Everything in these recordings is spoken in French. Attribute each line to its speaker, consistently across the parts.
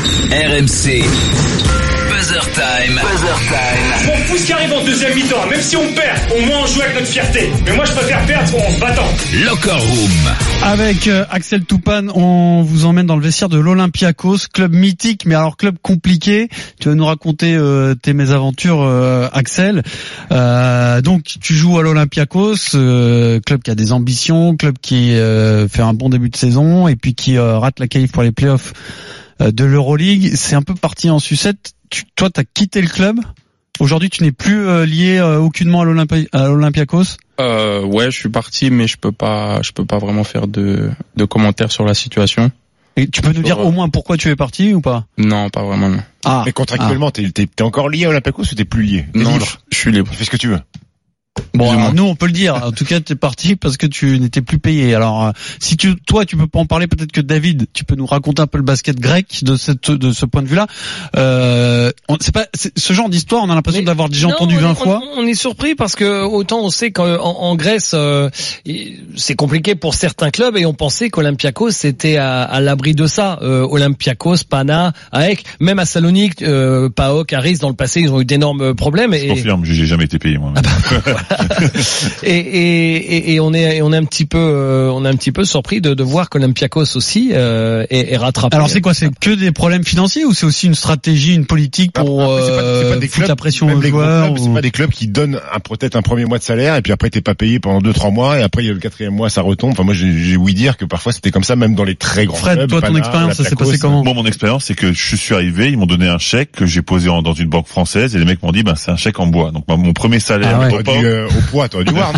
Speaker 1: RMC. Buzzer time.
Speaker 2: Je m'en fous ce qui arrive en deuxième mi-temps. Même si on perd, au moins on joue avec notre fierté. Mais moi je préfère perdre en se battant.
Speaker 1: Locker Room.
Speaker 3: Avec Axel Toupane, on vous emmène dans le vestiaire de l'Olympiakos, club mythique, mais alors club compliqué. Tu vas nous raconter tes mésaventures, Axel. Donc tu joues à l'Olympiakos, club qui a des ambitions, club qui fait un bon début de saison et puis qui rate la qualif pour les playoffs de l'Euroleague. C'est un peu parti en sucette. Toi, t'as quitté le club. Aujourd'hui, tu n'es plus lié aucunement à l'Olympiakos.
Speaker 4: Ouais, je suis parti, mais je peux pas vraiment faire de commentaires sur la situation.
Speaker 3: Et tu peux nous dire au moins pourquoi tu es parti ou pas?
Speaker 4: Non, pas vraiment, non.
Speaker 5: Ah. Mais contractuellement, t'es encore lié à l'Olympiakos ou t'es plus lié?
Speaker 4: Non, je suis libre.
Speaker 5: Tu fais ce que tu veux.
Speaker 3: Bon, alors nous on peut le dire. En tout cas, t'es parti parce que tu n'étais plus payé. Alors, si tu peux pas en parler, peut-être que David, tu peux nous raconter un peu le basket grec de ce point de vue-là. C'est ce genre d'histoire, on a l'impression d'avoir déjà entendu 20 fois.
Speaker 6: On est surpris parce que autant on sait qu'en Grèce, c'est compliqué pour certains clubs et on pensait qu'Olympiakos c'était à l'abri de ça. Olympiakos, Pana, AEK, même à Salonique, PAOK, Aris dans le passé, ils ont eu d'énormes problèmes.
Speaker 7: Je confirme, j'ai jamais été payé moi.
Speaker 6: Et on est un petit peu surpris de voir qu'Olympiakos aussi est rattrapé.
Speaker 3: Alors c'est quoi, c'est que des problèmes financiers ou c'est aussi une stratégie, une politique pour
Speaker 5: c'est pas des
Speaker 3: foutre
Speaker 5: clubs,
Speaker 3: la pression aux joueurs
Speaker 5: C'est pas des clubs qui donnent peut-être un premier mois de salaire et puis après t'es pas payé pendant 2-3 mois et après il y a le quatrième mois ça retombe. Enfin moi j'ai ouï dire que parfois c'était comme ça même dans les très grands clubs.
Speaker 3: Fred, toi ton expérience, ça s'est passé comment?
Speaker 7: Bon, mon expérience c'est que je suis arrivé, ils m'ont donné un chèque que j'ai posé dans une banque française et les mecs m'ont dit c'est un chèque en bois. Donc mon premier salaire
Speaker 5: au poids, t'aurais dû voir.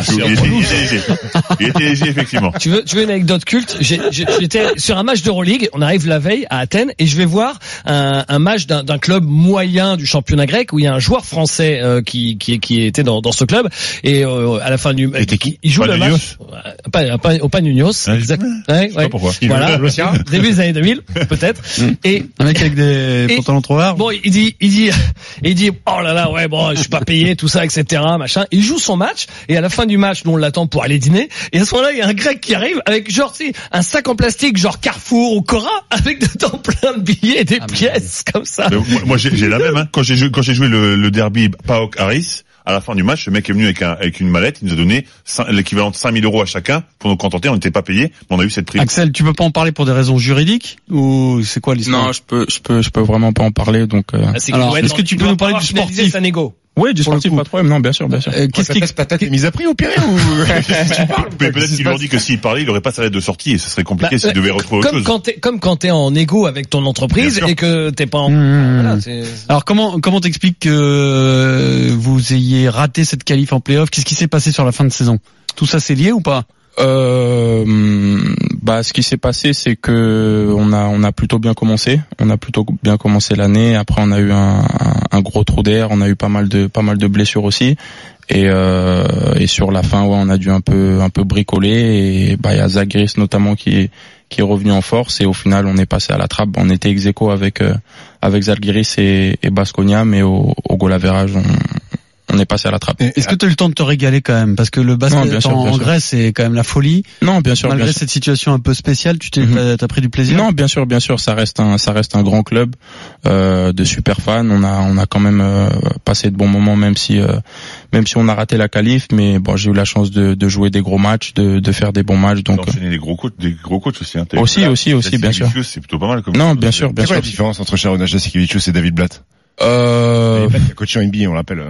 Speaker 7: Il était léger, effectivement.
Speaker 6: Tu veux une anecdote culte? J'étais sur un match d'Euroleague. On arrive la veille à Athènes et je vais voir un match d'un club moyen du championnat grec où il y a un joueur français qui était dans ce club et à la fin du il joue le match au Panionios.
Speaker 7: Exact.
Speaker 6: Ouais.
Speaker 7: Je sais pas pourquoi.
Speaker 6: Voilà. Début des années 2000 peut-être. Et
Speaker 3: un mec avec des pantalons trop larges.
Speaker 6: Bon, il dit oh là là, ouais bon, je suis pas payé tout ça etc. machin. Il joue son match et à la fin du match, nous on l'attend pour aller dîner et à ce moment-là, il y a un grec qui arrive avec genre un sac en plastique genre Carrefour ou Cora avec dedans plein de billets et des pièces comme ça.
Speaker 7: Moi j'ai la même hein. Quand j'ai joué le derby PAOK Aris, à la fin du match, le mec est venu avec une mallette, il nous a donné l'équivalent de 5 000 € à chacun pour nous contenter, on n'était pas payé, mais on a eu cette prime.
Speaker 3: Axel, tu peux pas en parler pour des raisons juridiques ou c'est quoi l'histoire?
Speaker 4: Non, je peux vraiment pas en parler donc
Speaker 3: Alors, est-ce que tu peux nous parler du sportif?
Speaker 4: Oui, du sportif, pas de problème. Non, bien sûr.
Speaker 5: Qu'est-ce qui ta tête est mise à prix au pire ou tu parles?
Speaker 7: Mais peut-être qu'ils lui ont dit que s'il parlait, il aurait pas sa lettre de sortie et ce serait compliqué s'il devait retrouver autre chose.
Speaker 6: Comme quand t'es en égo avec ton entreprise et que t'es pas en...
Speaker 3: Voilà, alors comment t'expliques que vous ayez raté cette qualif en play-off? Qu'est-ce qui s'est passé sur la fin de saison? Tout ça c'est lié ou pas?
Speaker 4: Ce qui s'est passé, c'est que on a plutôt bien commencé. On a plutôt bien commencé l'année. Après, on a eu un gros trou d'air. On a eu pas mal de blessures aussi. Et sur la fin, on a dû un peu bricoler. Et il y a Zagris notamment qui est revenu en force. Et au final, on est passé à la trappe. On était ex-aequo avec Zalgiris et Baskonia, mais au goal average, on est passé à la trappe.
Speaker 3: Est-ce que tu as eu le temps de te régaler quand même? Parce que le basket en Grèce, c'est quand même la folie.
Speaker 4: Non, bien sûr.
Speaker 3: Malgré cette situation un peu spéciale, t'as pris du plaisir?
Speaker 4: Non, bien sûr. Ça reste un grand club, de super fans. On a quand même, passé de bons moments, même si on a raté la qualif, mais bon, j'ai eu la chance de jouer des gros matchs, de faire des bons matchs, donc.
Speaker 7: D'enchaîner des gros coachs aussi, hein.
Speaker 4: Aussi, bien sûr.
Speaker 7: C'est plutôt pas mal comme.
Speaker 4: Non, bien sûr.
Speaker 5: C'est quoi la différence entre Sharon Jasikevičius et David Blatt? Il a coaché en NBA, on l'appelle,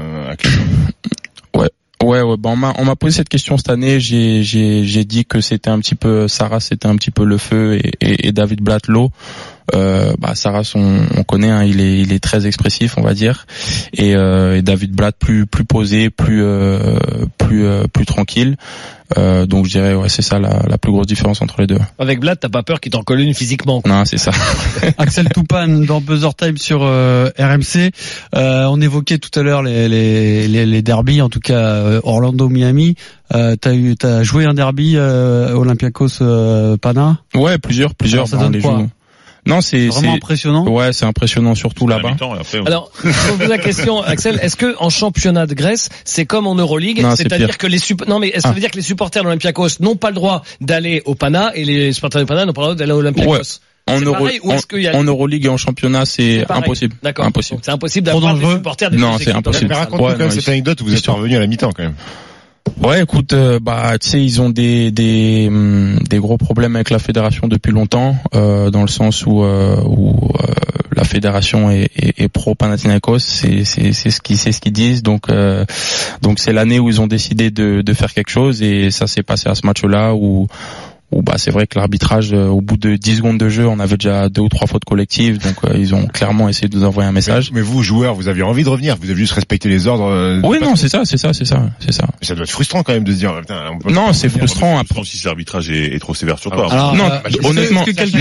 Speaker 4: Ouais. On m'a posé cette question cette année. J'ai dit que c'était un petit peu Sarras, c'était un petit peu le feu et David Blatt l'eau. Sarras, on connaît, hein, il est très expressif, on va dire, et David Blatt plus posé, plus tranquille. Donc je dirais c'est ça la plus grosse différence entre les deux.
Speaker 6: Avec Blatt, t'as pas peur qu'il t'en colle une physiquement, quoi.
Speaker 4: Non, c'est ça.
Speaker 3: Axel Toupane dans Buzzer Time sur RMC. On évoquait tout à l'heure les derbies, en tout cas Orlando-Miami. T'as joué un derby Olympiakos Pana?
Speaker 4: Ouais, plusieurs.
Speaker 3: Alors, ça donne quoi?
Speaker 4: Non, c'est
Speaker 3: vraiment impressionnant.
Speaker 4: Ouais, c'est impressionnant surtout là-bas.
Speaker 6: Alors, je vous pose la question, Axel, est-ce que en championnat de Grèce, c'est comme en Euroleague, c'est-à-dire que les ça veut dire que les supporters de l'Olympiakos n'ont pas le droit d'aller au Pana et les supporters du Pana n'ont pas le droit d'aller à l'Olympiakos? c'est pareil, ou est-ce qu'il y a...
Speaker 4: En Euroleague et en championnat, c'est impossible.
Speaker 6: D'accord.
Speaker 4: Impossible.
Speaker 6: Donc, c'est impossible d'avoir des supporters des
Speaker 4: Non,
Speaker 6: deux
Speaker 4: c'est
Speaker 6: équipes.
Speaker 4: impossible.
Speaker 5: Mais raconte-nous quand même cette anecdote où vous êtes revenu à la mi-temps quand même.
Speaker 4: Ouais, écoute, tu sais, ils ont des gros problèmes avec la fédération depuis longtemps, dans le sens où la fédération est pro Panathinaikos, c'est ce qu'ils disent. Donc c'est l'année où ils ont décidé de faire quelque chose, et ça s'est passé à ce match-là où c'est vrai que l'arbitrage, au bout de 10 secondes de jeu, on avait déjà 2 ou 3 fautes collectives, donc ils ont clairement essayé de nous envoyer un message.
Speaker 5: Mais vous, joueurs, vous aviez envie de revenir, vous avez juste respecté les ordres.
Speaker 4: Oui, non, c'est ça.
Speaker 5: Mais ça doit être frustrant quand même de se dire, putain, on peut
Speaker 4: non, c'est frustrant.
Speaker 7: Après, si l'arbitrage est trop sévère sur toi.
Speaker 3: Alors,
Speaker 4: non, honnêtement,
Speaker 3: est-ce que quelqu'un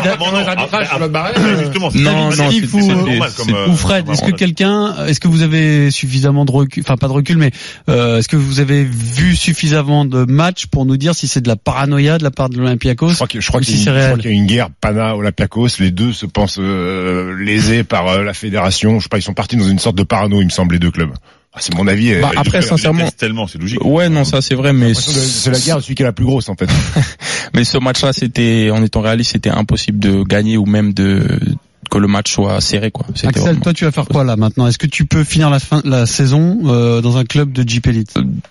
Speaker 3: ou Fred, est-ce que vous avez suffisamment de recul, enfin pas de recul, mais est-ce que vous avez vu suffisamment de matchs pour nous dire si c'est de la paranoïa de la part de l'Olympiakos?
Speaker 5: Je crois qu'il y a une guerre Pana-Olympiakos. Les deux se pensent lésés par la fédération. Je sais pas, ils sont partis dans une sorte de parano, il me semble, les deux clubs. C'est mon avis.
Speaker 4: Après, sincèrement,
Speaker 7: tellement, c'est logique.
Speaker 4: Ouais, non, ça c'est vrai, mais
Speaker 5: c'est la guerre, celui qui est la plus grosse en fait.
Speaker 4: Mais ce match-là, en étant réaliste, c'était impossible de gagner ou même que le match soit serré, quoi.
Speaker 3: Axel, vraiment... toi, tu vas faire quoi là maintenant? Est-ce que tu peux finir la saison dans un club de Jeep Elite?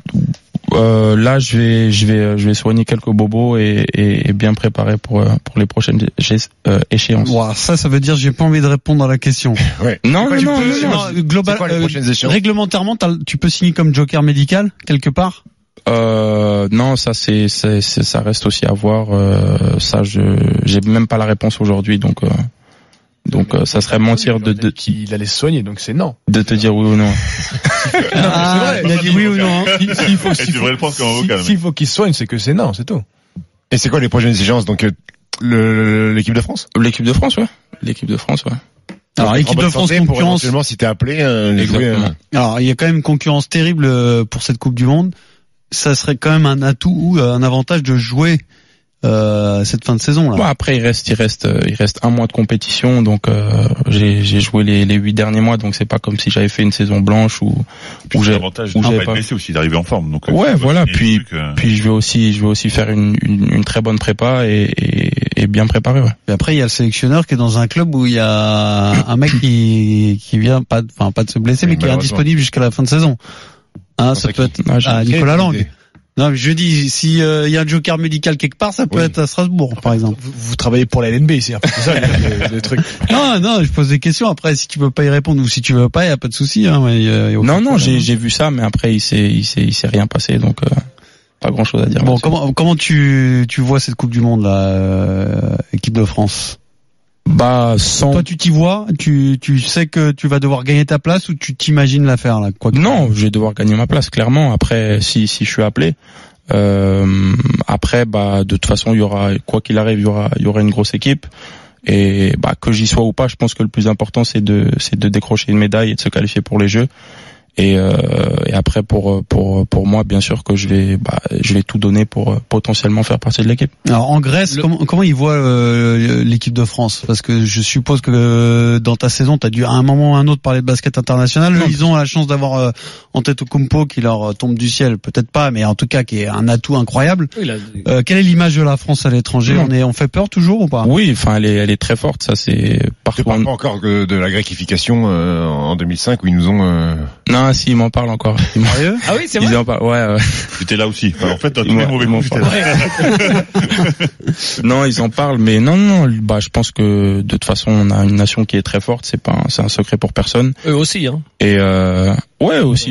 Speaker 4: Là, je vais soigner quelques bobos et bien préparer pour les prochaines échéances.
Speaker 3: Wow, ça veut dire j'ai pas envie de répondre à la question.
Speaker 5: Ouais.
Speaker 3: Non, global, réglementairement, tu peux signer comme joker médical quelque part?
Speaker 4: Non, ça reste aussi à voir. Ça, j'ai même pas la réponse aujourd'hui, donc ça serait mentir
Speaker 8: qu'il allait se soigner, donc c'est non.
Speaker 4: De te dire oui ou non.
Speaker 3: Il a dit oui ou non.
Speaker 8: S'il faut qu'il se soigne, c'est que c'est non, c'est tout.
Speaker 5: Et c'est quoi les prochaines exigences? Donc l'équipe de France?
Speaker 4: L'équipe de France, ouais.
Speaker 3: Alors l'équipe de France concurrence.
Speaker 5: Éventuellement, si t'es appelé,
Speaker 3: alors il y a quand même une concurrence terrible pour cette Coupe du Monde. Ça serait quand même un atout ou un avantage de jouer cette fin de saison là.
Speaker 4: Bon, après il reste un mois de compétition, donc j'ai joué les 8 derniers mois, donc c'est pas comme si j'avais fait une saison blanche où j'ai
Speaker 7: l'avantage de pas être blessé aussi, d'arriver en forme. Donc
Speaker 4: ouais, voilà. Puis je vais aussi faire une très bonne prépa et bien préparé. Ouais.
Speaker 3: Et après il y a le sélectionneur qui est dans un club où il y a un mec qui vient pas de se blesser, mais qui est indisponible jusqu'à la fin de saison. Ça peut être Nicolas Lang. Non, je dis, si y a un joker médical quelque part, ça peut être à Strasbourg, par exemple.
Speaker 8: Vous travaillez pour la LNB ici, c'est ça le truc.
Speaker 3: Non, je pose des questions. Après, si tu peux pas y répondre ou si tu veux pas, y a pas de souci. Hein,
Speaker 4: non, j'ai vu ça, mais après il s'est rien passé, donc pas grand chose à dire.
Speaker 3: Bon, comment tu vois cette Coupe du Monde là, équipe de France? Toi, tu t'y vois, tu sais que tu vas devoir gagner ta place ou tu t'imagines la faire là, quoi?
Speaker 4: Non, je vais devoir gagner ma place clairement. Après, si je suis appelé, après, de toute façon, il y aura, quoi qu'il arrive, il y aura une grosse équipe. Et que j'y sois ou pas, je pense que le plus important c'est de décrocher une médaille et de se qualifier pour les Jeux. Et après pour moi, bien sûr que je vais tout donner pour potentiellement faire partie de l'équipe.
Speaker 3: Alors en Grèce, comment ils voient l'équipe de France? Parce que je suppose que dans ta saison, tu as dû à un moment ou à un autre parler de basket international. Eux, ils ont la chance d'avoir Antetokounmpo qui leur tombe du ciel, peut-être pas, mais en tout cas qui est un atout incroyable. Oui, quelle est l'image de la France à l'étranger? On fait peur toujours ou pas?
Speaker 4: Oui, enfin elle est très forte, ça c'est partout.
Speaker 5: Tu parles pas encore de la gréquification en 2005 où ils nous ont
Speaker 4: Non, si, ils m'en parlent encore.
Speaker 6: Ah oui, c'est vrai.
Speaker 4: Ils en parlent, ouais.
Speaker 7: J'étais là aussi. Enfin, en fait, dans tous les mauvais mots, j'étais là.
Speaker 4: Non, ils en parlent, mais non, je pense que de toute façon, on a une nation qui est très forte. C'est un secret pour personne.
Speaker 6: Eux aussi, hein.
Speaker 4: Et eux aussi.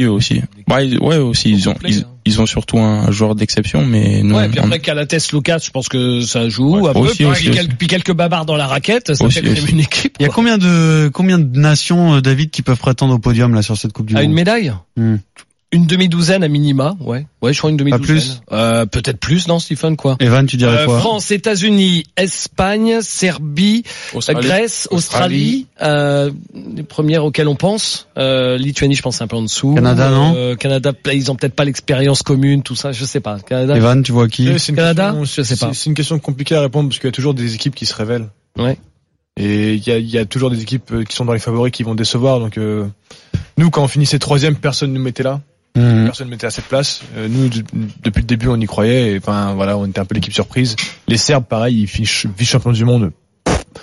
Speaker 4: Ils ont surtout un joueur d'exception, mais nous.
Speaker 6: Ouais, puis après Calates, Lucas, je pense que ça joue un peu. Puis quelques babards dans la raquette, ça fait quand même une équipe.
Speaker 3: Il y a combien de nations, David, qui peuvent prétendre au podium là sur cette Coupe du Monde?
Speaker 6: Une médaille? Une demi-douzaine à minima, ouais, je crois une demi-douzaine.
Speaker 3: Pas plus.
Speaker 6: Peut-être plus, non, Stephen, quoi.
Speaker 3: Evan, tu dirais quoi?
Speaker 6: France, États-Unis, Espagne, Serbie, Grèce, Australie, les premières auxquelles on pense. Lituanie, je pense un peu en dessous.
Speaker 3: Canada, non?
Speaker 6: Canada, ils ont peut-être pas l'expérience commune, tout ça, je sais pas. Canada.
Speaker 3: Evan, tu vois qui?
Speaker 6: Canada, je sais pas.
Speaker 8: C'est une question compliquée à répondre parce qu'il y a toujours des équipes qui se révèlent.
Speaker 6: Ouais.
Speaker 8: Et il y a toujours des équipes qui sont dans les favoris qui vont décevoir. Donc nous, quand on finissait troisième, personne nous mettait là. Personne ne mettait à cette place. Nous, depuis le début, on y croyait. Et on était un peu l'équipe surprise. Les Serbes, pareil, ils finissent vice-champions du monde.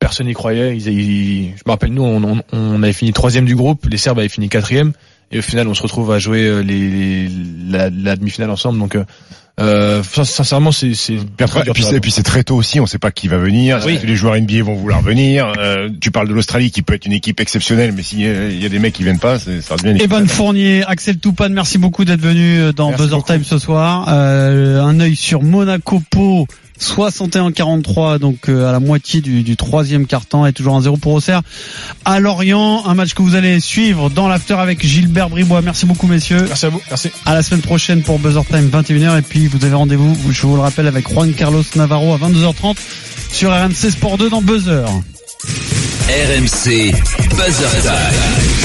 Speaker 8: personne n'y croyait. Je me rappelle, nous, on avait fini 3e du groupe, les Serbes avaient fini 4e, et au final, on se retrouve à jouer la demi-finale ensemble. Donc, sincèrement, c'est
Speaker 5: et puis c'est très tôt aussi, on sait pas qui va venir.
Speaker 6: Oui.
Speaker 5: Les joueurs NBA vont vouloir venir. Tu parles de l'Australie qui peut être une équipe exceptionnelle, mais s'il y a des mecs qui viennent pas, ça devient une équipe.
Speaker 3: Evan Fournier, Axel Toupane, merci beaucoup d'être venu dans
Speaker 5: Merci
Speaker 3: Buzzer
Speaker 5: beaucoup.
Speaker 3: Time ce soir. Un œil sur Monaco-Pau, 61-43, donc à la moitié du troisième quart-temps, et toujours 1-0 pour Auxerre à Lorient. Un match que vous allez suivre dans l'after avec Gilbert Bribois. Merci beaucoup, messieurs.
Speaker 8: Merci à vous. Merci.
Speaker 3: À la semaine prochaine pour Buzzer Time 21h, et puis vous avez rendez-vous, je vous le rappelle, avec Juan Carlos Navarro à 22h30 sur RMC Sport 2 dans Buzzer.
Speaker 1: RMC Buzzer Time.